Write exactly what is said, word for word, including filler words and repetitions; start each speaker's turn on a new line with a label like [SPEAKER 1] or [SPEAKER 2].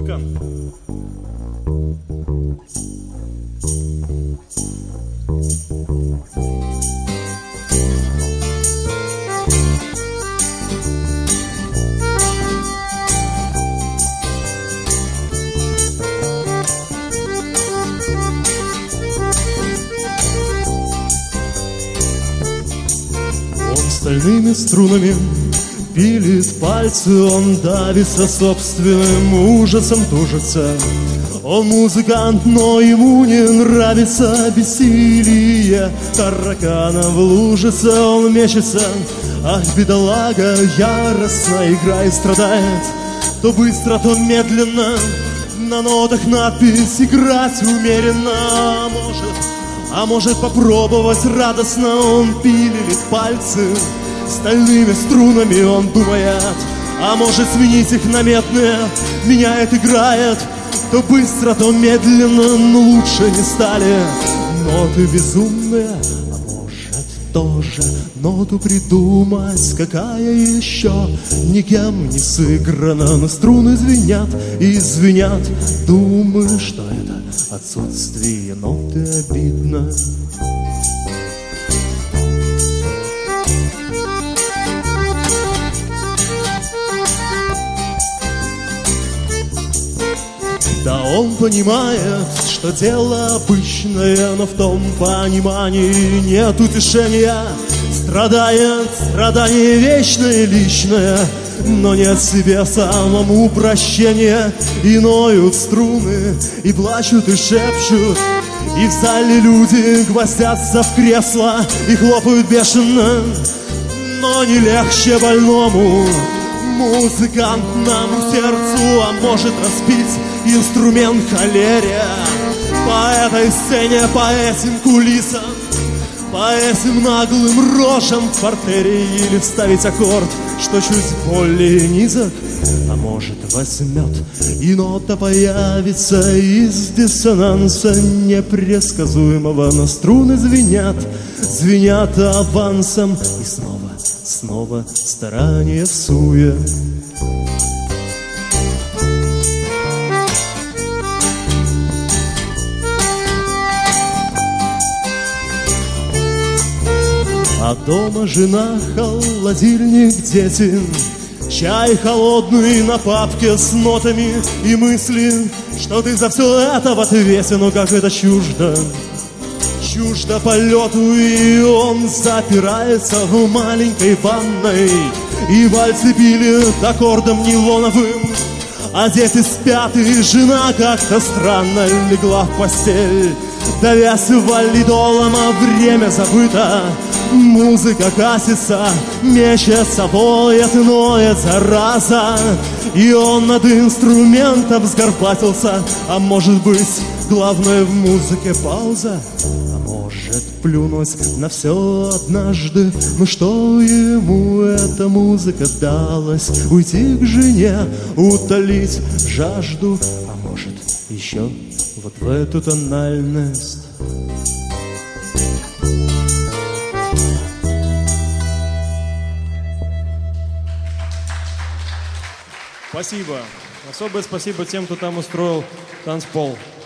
[SPEAKER 1] музыкант.
[SPEAKER 2] Стальными струнами пилит пальцы, он давится собственным ужасом, тужится. Он музыкант, но ему не нравится бессилие таракана в лужице, он мечется. Ах, бедолага, яростно играет, страдает. То быстро, то медленно, на нотах надпись «Играть умеренно». А может, а может попробовать радостно, он пилит пальцы стальными струнами, он думает. А может сменить их на медные, меняет, играет. То быстро, то медленно, но лучше не стали ноты безумные. А может тоже ноту придумать, какая еще никем не сыграна. Но струны звенят и звенят, думаю, что это отсутствие ноты обидно. Да он понимает, что дело обычное, но в том понимании нет утешения. Страдает, страдание вечное, личное, но нет себе самому прощения. И ноют струны, и плачут, и шепчут, и в зале люди гвоздятся в кресла и хлопают бешено. Но не легче больному музыкантному сердцу, а может распить инструмент холерия. По этой сцене, по этим кулисам, по этим наглым рожам в портере, или вставить аккорд, что чуть более низок, а может возьмет, и нота появится из диссонанса непредсказуемого. Но струны звенят, звенят авансом, и снова, снова старание всуе. А дома жена, холодильник, дети, чай холодный на папке с нотами, и мысли, что ты за все это в ответе. Но как это чуждо, чуждо полету, и он запирается в маленькой ванной, и вальсы пилит аккордом нейлоновым. А дети спят, и жена как-то странно легла в постель, давясь валидолом, а время забыто. Музыка катится, мечется, воет, ноет, зараза. И он над инструментом сгорбатился. А может быть, главное в музыке пауза? А может плюнуть на все однажды? Ну что ему эта музыка далась? Уйти к жене, утолить жажду? А может еще вот в эту тональность?
[SPEAKER 1] Спасибо. Особое спасибо тем, кто там устроил танцпол.